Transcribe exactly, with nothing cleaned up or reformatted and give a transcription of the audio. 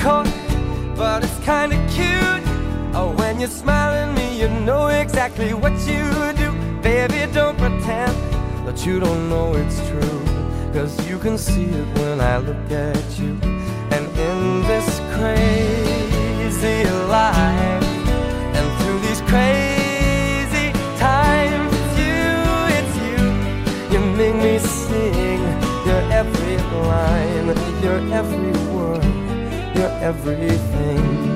caught, but it's kinda cute. Oh, when you smile at me, you know exactly what you do. Baby, don't pretend that you don't know it's true, 'cause you can see it when I look at you. And in this crazy life, and through these crazy times, it's you, it's you. You make me sing your every line, your every word, your everything.